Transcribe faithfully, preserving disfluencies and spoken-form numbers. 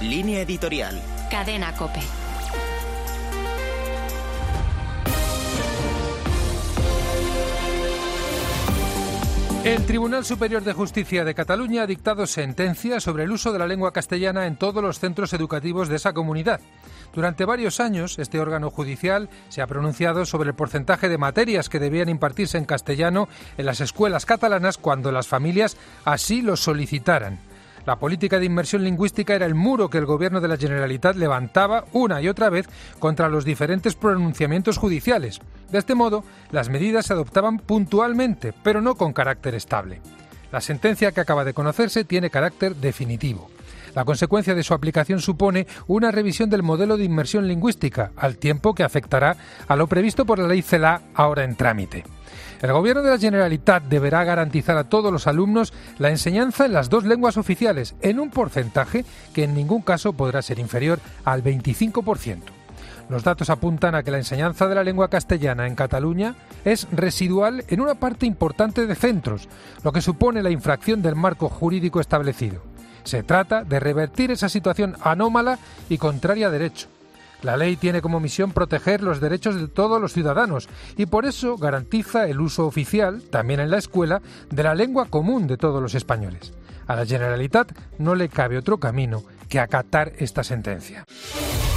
Línea editorial. Cadena COPE. El Tribunal Superior de Justicia de Cataluña ha dictado sentencia sobre el uso de la lengua castellana en todos los centros educativos de esa comunidad. Durante varios años, este órgano judicial se ha pronunciado sobre el porcentaje de materias que debían impartirse en castellano en las escuelas catalanas cuando las familias así lo solicitaran. La política de inmersión lingüística era el muro que el Gobierno de la Generalitat levantaba una y otra vez contra los diferentes pronunciamientos judiciales. De este modo, las medidas se adoptaban puntualmente, pero no con carácter estable. La sentencia que acaba de conocerse tiene carácter definitivo. La consecuencia de su aplicación supone una revisión del modelo de inmersión lingüística, al tiempo que afectará a lo previsto por la ley CELA, ahora en trámite. El Gobierno de la Generalitat deberá garantizar a todos los alumnos la enseñanza en las dos lenguas oficiales, en un porcentaje que en ningún caso podrá ser inferior al veinticinco por ciento. Los datos apuntan a que la enseñanza de la lengua castellana en Cataluña es residual en una parte importante de centros, lo que supone la infracción del marco jurídico establecido. Se trata de revertir esa situación anómala y contraria a derecho. La ley tiene como misión proteger los derechos de todos los ciudadanos y por eso garantiza el uso oficial, también en la escuela, de la lengua común de todos los españoles. A la Generalitat no le cabe otro camino que acatar esta sentencia.